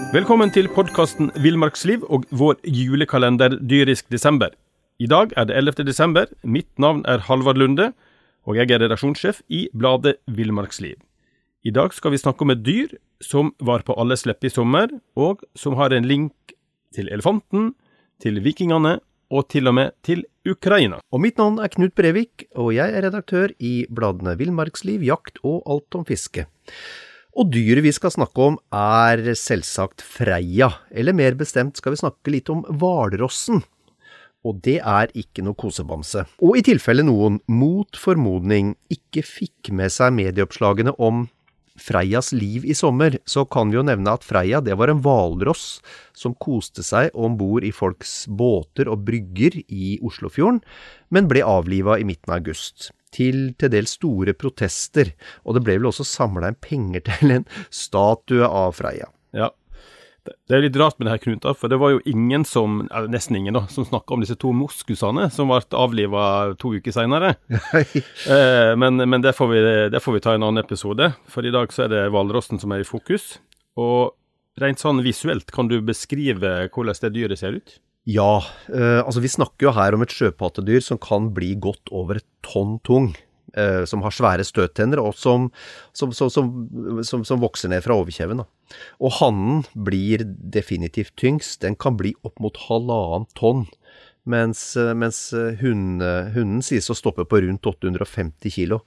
Velkommen til podcasten Villmarksliv og vår julekalender Dyrisk desember. I dag det 11. desember, mitt navn Halvard Lunde, og jeg redaksjonssjef i bladet Villmarksliv. I dag skal vi snakke om et dyr som var på alles leppe i sommer, og som har en link til elefanten, til vikingene og til og med til Ukraina. Og mitt navn Knut Brevik, og jeg redaktør i bladene Villmarksliv, Jakt og Alt om fiske. Og dyret vi skal snakke om selvsagt Freia, eller mer bestemt skal vi snakke litt om hvalrossen. Og det ikke noe kosebamse. Og i tilfelle noen, mot formodning, ikke fikk med seg medieoppslagene om Freias liv i sommer, så kan vi jo nevne at Freia, det var en hvalross som koste seg ombord i folks båter og brygger i Oslofjorden, men ble avlivet i midten av august. Til dels store protester, og det ble vel også samlet inn penger til en statue av Freia. Ja, det litt rart med det her, Knut, for det var jo ingen som, nesten ingen da, som snakket om disse to moskusene som ble avlivet 2 uker senere. Men det får vi ta i en annen episode, for i dag så det hvalrossen som i fokus. Og rent sånn visuelt, kan du beskrive hvordan det dyret ser ut? Ja, altså vi snakker jo her om et sjøpattedyr som kan bli godt over 1 tonn tung, som har svære støttenner og som vokser ned fra overkjeven. Og hannen blir definitivt tyngst, den kan bli opp mot 1,5 tonn, mens hunden sies å stoppe på rundt 850 kilo.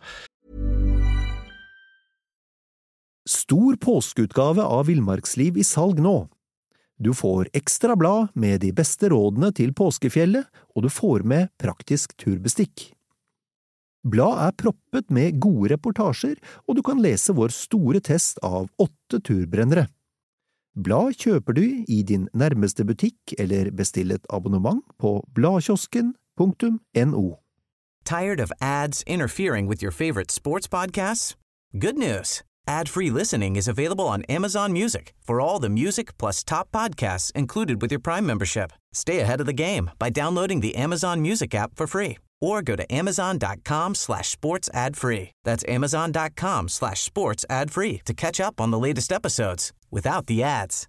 Stor påskeutgave av Villmarksliv i salg nå. Du får ekstra blad med de beste rådene til påskefjellet, og du får med praktisk turbestikk. Blad proppet med gode reportasjer, og du kan lese vår store test av 8 turbrennere. Blad kjøper du i din nærmeste butikk eller bestill et abonnement på bladkiosken.no. Tired of ads interfering with your favorite sports podcasts? Good news! Ad-free listening is available on Amazon Music for all the music plus top podcasts included with your Prime membership. Stay ahead of the game by downloading the Amazon Music app for free. Or go to amazon.com/sports-ad-free. That's amazon.com/sports-ad-free to catch up on the latest episodes without the ads.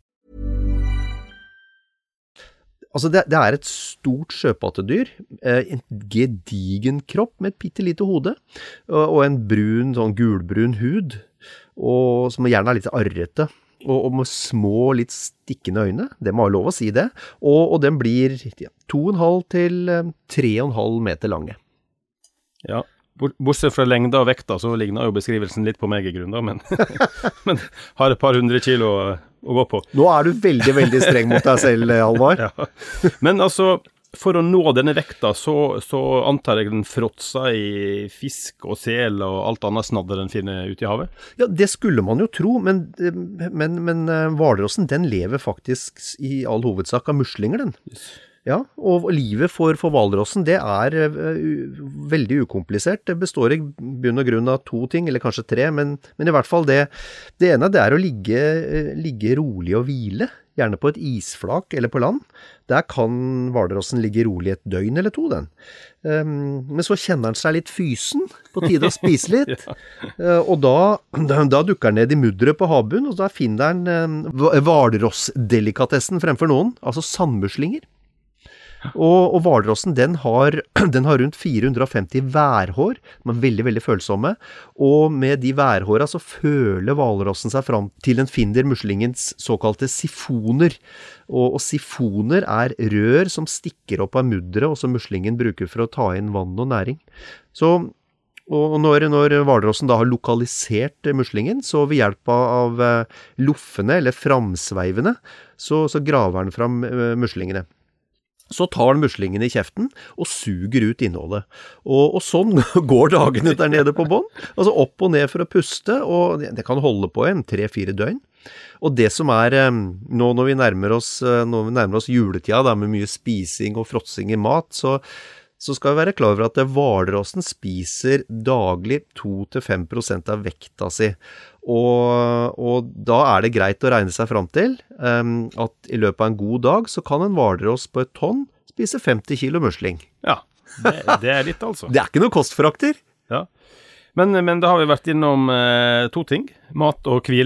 Altså det et stort sjøpattedyr, en gedigen kropp med et pittelite hode, og en brun, sånn gulbrun hud, og som gjerne litt arrete. Og med små, litt stikkende øyne, det må ha lov å si det, og den blir 2,5 til 3,5 meter lange. Ja, bortsett fra lengda og vekta, så ligner jo beskrivelsen litt på meg i grunnen, men har et par 100 kilo å gå på. Nå du veldig, veldig streng mot deg selv, Halvard. Ja. Men altså, for å nå denne vekta, så antar jeg den fråtser i fisk og sel og alt annet snadder den finner ute i havet? Ja, det skulle man jo tro, men hvalrossen, den lever faktisk i all hovedsak av muslinger, den. Yes. Ja, og livet for hvalrossen, det veldig ukomplisert. Det består i bunn og grunn av 2 ting, eller kanskje 3, men i hvert fall det ene det å ligge rolig og hvile, gjerne på et isflak eller på land. Der kan hvalrossen ligge rolig 1 døgn eller 2, den. Men så kjenner den seg litt fysen, på tide å spise litt, og da dukker den ned i mudderet på havbunnen, og da finner den hvalrossdelikatessen fremfor noen, altså sandmuslinger. Og hvalrossen, den har rundt 450 værhår, de veldig, veldig følsomme, og med de værhårene så føler hvalrossen seg fram til den finner muslingens såkalte sifoner, og sifoner rør som stikker opp av mudderet, og som muslingen bruker for å ta inn vann og næring. Og når hvalrossen da har lokalisert muslingen, så ved hjelp av loffene eller framsveivene, så graver den fram muslingene. Så tar den muslingen i kjeften og suger ut innholdet. Og sånn går dagene der nede på bånd. Altså opp og ned for å puste, og det kan holde på 3-4 døgn. Og det som nå når vi nærmer oss juletida, da, med mye spising og fråtsing i mat, så skal vi være klar over at hvalrossen spiser daglig 2-5% av vekta si. Og da det greit å regne seg fram til at i løpet av en god dag så kan en hvalross på 1 tonn spise 50 kilo musling. Ja, det litt altså. Det ikke noe kostfrakter. Ja, men da har vi vært innom 2 ting, mat og hvile,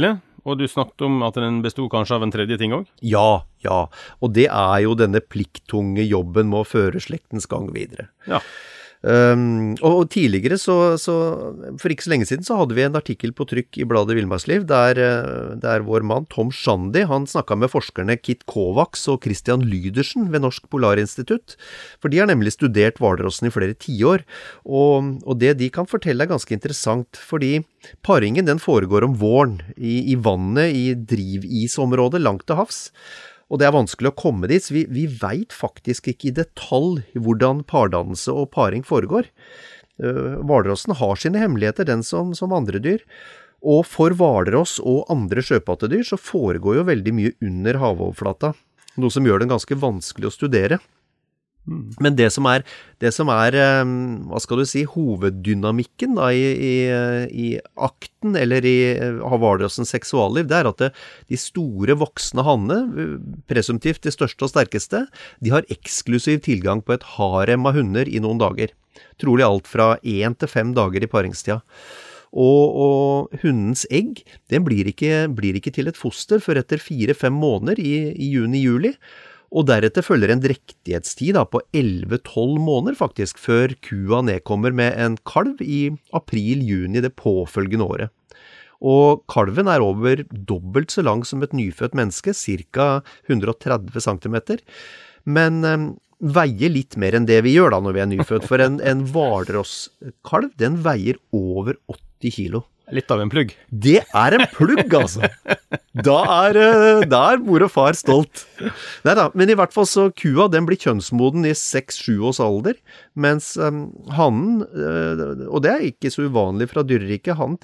og du snakket om at den bestod kanskje av en tredje ting også? Ja, og det jo denne plikttunge jobben med å føre slektens gang videre. Ja. Og tidligere for ikke så lenge siden så hadde vi en artikkel på trykk i bladet Villmarksliv der vår mann Tom Shandy, han snakket med forskerne Kit Kovacs og Christian Lydersen ved Norsk Polarinstitutt, for de har nemlig studert hvalrossen i flere tiår, og det de kan fortelle ganske interessant, fordi paringen den foregår om våren i vannet i drivisområdet langt til havs. Og det vanskelig å komme dit, så vi vet faktisk ikke i detalj hvordan pardannelse og paring foregår. Hvalrossen har sine hemmeligheter, den som andre dyr. Og for hvalross og andre sjøpattedyr så foregår jo veldig mye under havoverflata, noe som gjør den ganske vanskelig å studere. Men det som er, hva skal du si, hoveddynamikken da, i akten, eller i hvalrossens seksualliv, det at de store voksne hanne, presumptivt de største og sterkeste, de har eksklusiv tilgang på et harem av hunder i noen dager. Trolig alt fra 1 til 5 dager i paringstida. Og hundens egg, den blir ikke til et foster før etter 4-5 måneder i juni-juli, og deretter følger en drektighetstid på 11-12 måneder faktisk, før kua nedkommer med en kalv i april-juni det påfølgende året. Og kalven over dobbelt så lang som et nyfødt menneske, ca. 130 cm, men veier litt mer enn det vi gjør da når vi nyfødt, for en hvalrosskalv, den veier over 80 kilo. Litt av en plugg. Det en plugg, altså. Da mor og far stolt. Neida, men i hvert fall så kua, den blir kjønnsmoden i 6-7 års alder, mens hannen, og det ikke så uvanlig fra dyreriket, han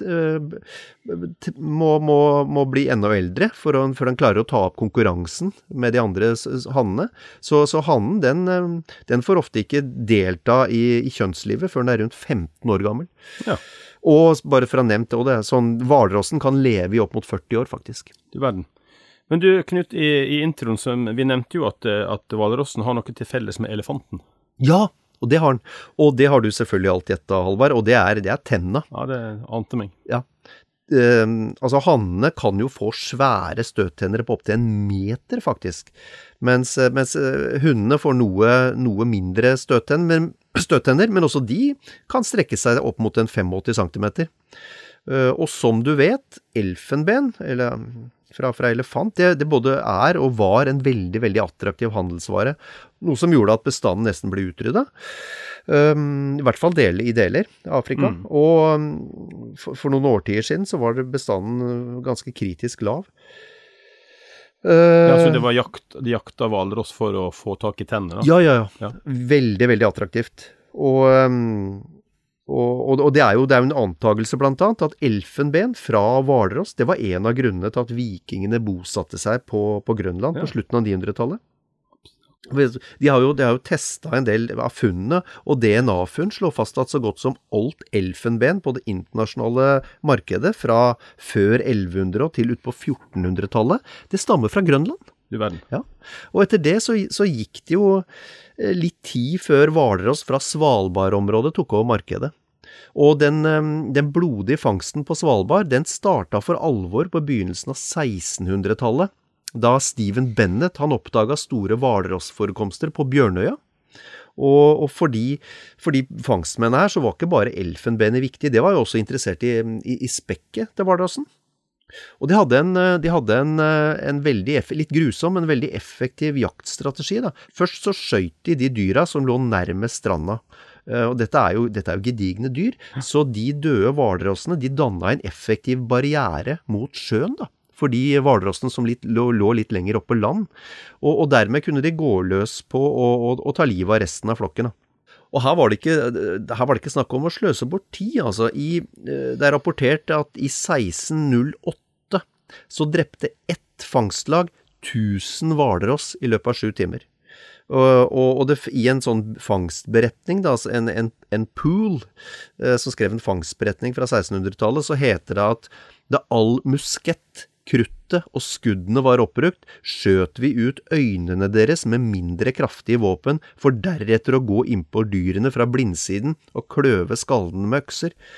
må bli enda eldre for den klarer å ta opp konkurransen med de andre hannene. Så hannen, den får ofte ikke delta i kjønnslivet før den rundt 15 år gammel. Ja. Og bare for å ha nevnt det, sånn hvalrossen kan leve i opp mot 40 år faktisk. Du verden. Men du, Knut, i introen vi nevnte jo at hvalrossen har noe til felles med elefanten. Ja, og det har den. Og det har du selvfølgelig alltid gjettet, Halvard, og det er tenna. Ja, det ante meg. Ja. Altså hannene kan jo få svære støttenner på opp til 1 meter faktisk, mens hundene får noe mindre støttenner, men også de kan strekke seg opp mot 85 cm. Og som du vet, elfenben, eller fra elefant, det både og var en veldig, veldig attraktiv handelsvare, noe som gjorde at bestanden nesten ble utryddet. I hvert fall i deler av Afrika, og for noen årtier siden så var bestanden ganske kritisk lav. Ja, så det var de jakta hvalross for å få tak i tennene? Ja. Veldig, veldig attraktivt. Og det jo en antagelse blant annet at elfenben fra hvalross, det var en av grunnene til at vikingene bosatte seg på Grønland på slutten av 900-tallet. De har jo testet en del av funnene, og DNA-funn slår fast at så godt som alt elfenben på det internasjonale markedet fra før 1100 til ut på 1400-tallet, det stammer fra Grønland. Du verden. Ja. Og etter det så gikk det jo litt tid før hvalross fra Svalbard-området tok over markedet. Og den blodige fangsten på Svalbard, den startet for alvor på begynnelsen av 1600-tallet, da Stephen Bennett han oppdaget store hvalrossforekomster på Bjørnøya. Og fordi fangstmenn her, så var ikke bare elfenbenet viktig, det var jo også interessert i spekket til hvalrossen. Og de hadde en veldig, litt grusom, men veldig effektiv jaktstrategi da. Først så skjøt de dyra som lå nærmest stranda. Og dette jo gedigne dyr, så de døde hvalrossene, de dannet en effektiv barriere mot sjøen da. Fordi hvalrossene som lå litt lenger oppe på land, og dermed kunne de gå løs på å ta livet av resten av flokken. Og her var det ikke snakk om å sløse bort tid, altså. Det rapportert at i 1608 så drepte ett fangstlag 1000 hvalross i løpet av 7 timer. Og i en sånn fangstberetning, da, altså en pool, som skrev en fangstberetning fra 1600-tallet, så heter det at da all muskett, kruttet og skuddene var oppbrukt, skjøt vi ut øynene deres med mindre kraftige våpen, for deretter å gå inn på dyrene fra blindsiden og kløve skallene med økser.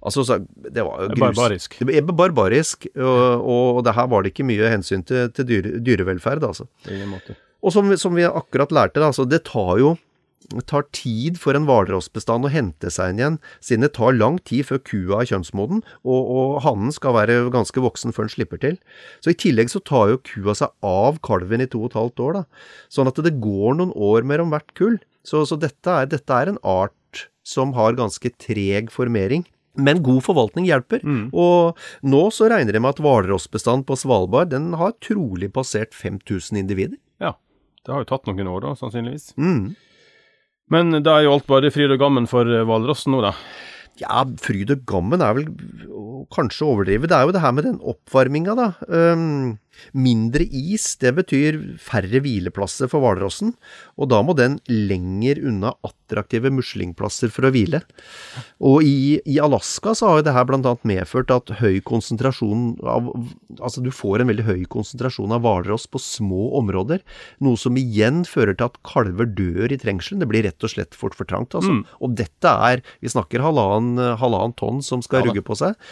Altså, det var Barbarisk. Det ble barbarisk, og det her var det ikke mye hensyn til dyrevelferd, altså. På ingen måte. Og som vi akkurat lærte, altså, det tar tid for en hvalrossbestand å hente seg inn igjen, siden det tar lang tid før kua er kjønnsmoden, og hannen skal være ganske voksen før den slipper til. Så i tillegg så tar jo kua seg av kalven i 2,5 år, da. Sånn at det går noen år mellom hvert kull. Så dette er en art som har ganske treg formering. Men god forvaltning hjelper, og nå så regner de med at hvalrossbestand på Svalbard, den har trolig passert 5000 individer. Ja, det har jo tatt noen år da, sannsynligvis. Men da er jo alt bare fryd og gammen for hvalrossen nå da. Ja, fryd og gammen er vel kanskje overdrivet. Det er jo det her med den oppvarminga da. Mindre is, det betyr færre hvileplasser for hvalrossen, og da må den lenger unna attraktive muslingplasser for å hvile. Og i Alaska så har jo det her blant annet medført at høy konsentrasjon altså du får en veldig høy konsentrasjon av hvalross på små områder, noe som igjen fører til at kalver dør i trengselen. Det blir rett og slett for trangt, altså. Og dette vi snakker halvannen tonn som skal rugge på seg,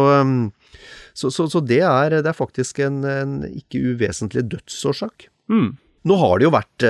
så det er faktisk en ikke uvesentlig dødsårsak. Nå har det jo vært,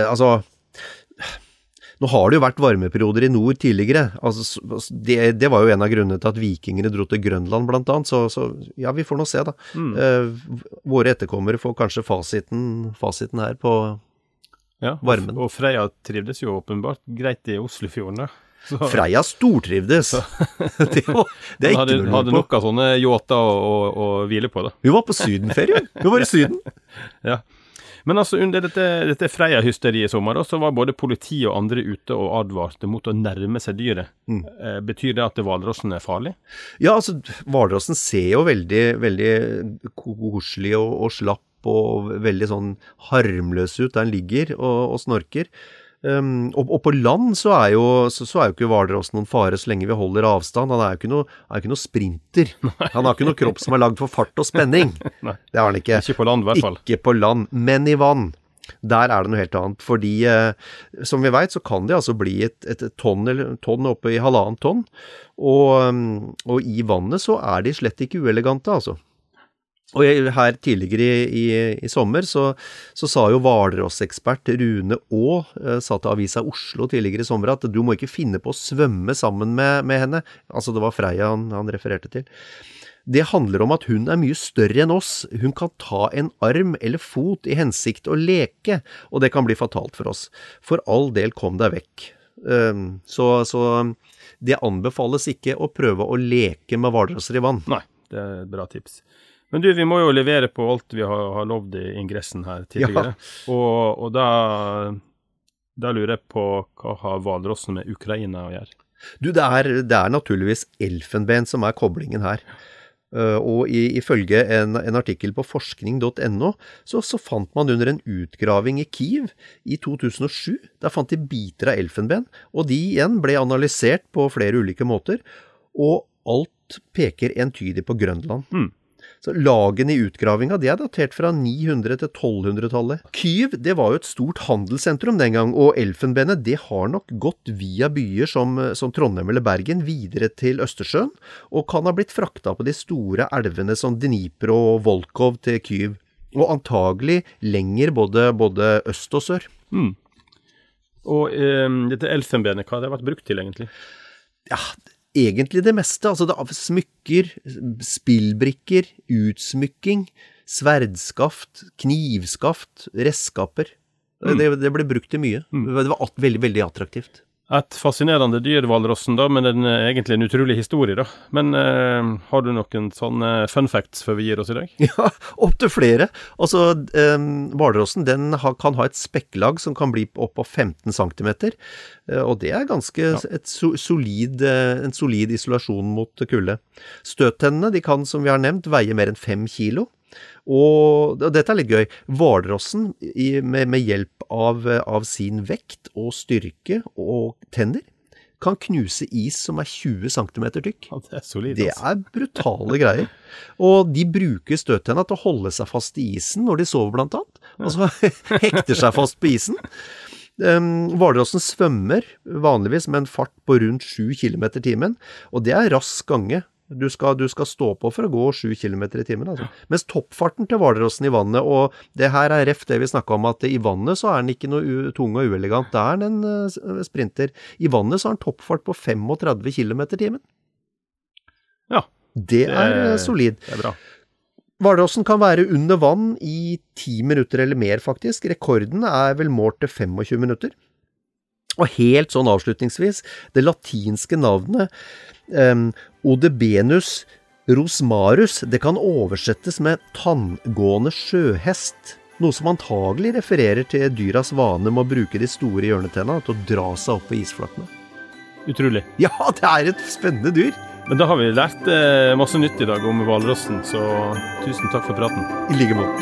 varmeperioder i nord tidligere. Altså, det var jo en av grunnene til at vikingene dro til Grønland blant annet, så ja, vi får nå se da. Våre etterkommere får kanskje fasiten her på varmen. Og Freya trivdes jo åpenbart greit i Oslofjorden da. Freya stortrivdes. Det er ikke noe hadde nok av sånne yachter å hvile på da. Hun var på sydenferie. Hun var i Syden. Ja. Men altså under dette Freya-hysteriet i sommer, så var både politi og andre ute og advarte mot å nærme seg dyret. Betyr det at hvalrossen er farlig? Ja, altså hvalrossen ser jo veldig, veldig koselig og slapp og veldig sånn harmløs ut der den ligger og snorker. Og på land så er jo ikke hvalrossen noen fare så lenge vi holder avstand. Han er jo ikke noe sprinter. Han har ikke noe kropp som er lagd for fart og spenning. Nei. Det har han ikke. Ikke på land i hvert fall. Ikke på land, men i vann. Der er det noe helt annet, fordi som vi vet så kan det altså bli et tonn oppe i 1,5 tonn, og i vannet så er de slett ikke uelegante, altså. Og her tidligere i sommer så sa jo hvalrossekspert Rune sa til Avisa Oslo tidligere i sommer at du må ikke finne på å svømme sammen med henne. Altså det var Freya han refererte til. Det handler om at hun er mye større enn oss. Hun kan ta en arm eller fot i hensikt å leke, og det kan bli fatalt for oss. For all del kom deg vekk. Så det anbefales ikke å prøve å leke med hvalrosser i vann. Nei, det er et bra tips. Men du, vi må jo levere på alt vi har lovd i ingressen her tidligere. Ja. Og da lurer jeg på hva har hvalrossen med Ukraina å gjøre? Du, det er naturligvis elfenben som er koblingen her. Og ifølge en artikkel på forskning.no så fant man under en utgraving i Kyiv i 2007, der fant de biter av elfenben, og de igjen ble analysert på flere ulike måter, og alt peker entydig på Grønland. Så lagene i utgravinga, de er datert fra 900 til 1200-tallet. Kyiv, det var jo et stort handelssentrum den gang, og elfenbenet, det har nok gått via byer som Trondheim eller Bergen videre til Østersjøen, og kan ha blitt frakta på de store elvene som Dnipro og Volkhov til Kyiv, og antagelig lenger både øst og sør. Og dette elfenbenet, hva har det vært brukt til egentlig? Ja, egentlig det meste, altså det smykker, spillbrikker, utsmykking, sverdskaft, knivskaft, redskaper. Det ble brukt til mye. Det var veldig, veldig attraktivt. Et fascinerende dyr, hvalrossen da, men den er egentlig en utrolig historie da. Men har du noen sånne fun facts før vi gir oss i dag? Ja, opp til flere. Altså, hvalrossen, den kan ha et spekklag som kan bli opp på 15 centimeter, og det er ganske en solid isolasjon mot kulde. Støttennene, de kan, som vi har nevnt, veie mer enn 5 kilo. Og dette er litt gøy. Hvalrossen med hjelp av sin vekt og styrke og tenner kan knuse is som er 20 cm tykk. Ja, det er solid. Det er brutale greier. Og de bruker støttenna til å holde seg fast i isen når de sover blant annet. Altså hekter seg fast på isen. Hvalrossen svømmer vanligvis med en fart på rundt 7 km/timen, og det er rask gange. Du skal stå på for å gå 7 kilometer i timen, altså. Mens toppfarten til Hvalrossen i vannet, og det her er ref det vi snakket om, at i vannet så er den ikke noe tung og uelegant, det er en sprinter. I vannet så har den toppfart på 35 kilometer i timen. Ja. Det er solid. Det er bra. Hvalrossen kan være under vann i 10 minutter eller mer faktisk. Rekorden er vel målt til 25 minutter. Og helt sånn avslutningsvis, det latinske navnet Odebenus rosmarus, det kan oversettes med tanngående sjøhest. Noe som antagelig refererer til dyras vane med å bruke de store hjørnetennene til å dra seg opp på isflakene. Utrolig. Ja, det er et spennende dyr. Men da har vi lært masse nytt i dag om hvalrossen, så tusen takk for praten. I like måte.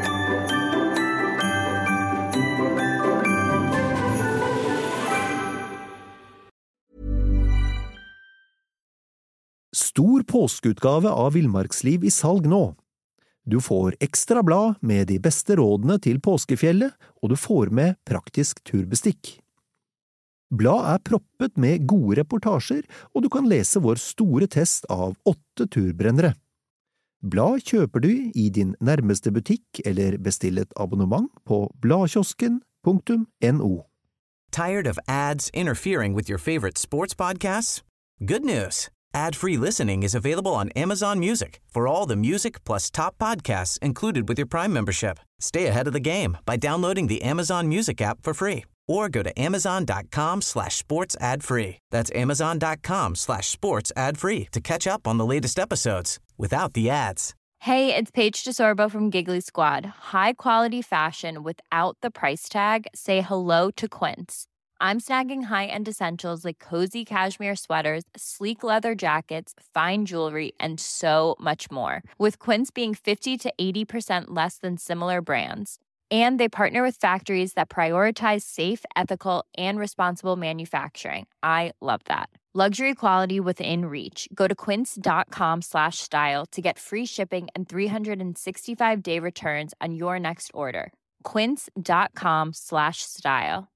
Stor påskeutgave av Villmarksliv i salg nå. Du får ekstra blad med de beste rådene til påskefjellet, og du får med praktisk turbestikk. Blad er proppet med gode reportasjer, og du kan lese vår store test av 8 turbrennere. Blad kjøper du i din nærmeste butikk eller bestill et abonnement på bladkiosken.no. Tired of ads interfering with your favorite sports podcasts? Good news! Ad-free listening is available on Amazon Music for all the music plus top podcasts included with your Prime membership. Stay ahead of the game by downloading the Amazon Music app for free or go to amazon.com/sports ad-free. That's amazon.com/sports ad-free to catch up on the latest episodes without the ads. Hey, it's Paige DeSorbo from Giggly Squad. High quality fashion without the price tag. Say hello to Quince. I'm snagging high-end essentials like cozy cashmere sweaters, sleek leather jackets, fine jewelry, and so much more. With Quince being 50 to 80% less than similar brands. And they partner with factories that prioritize safe, ethical, and responsible manufacturing. I love that. Luxury quality within reach. Go to quince.com/style to get free shipping and 365-day returns on your next order. Quince.com/style.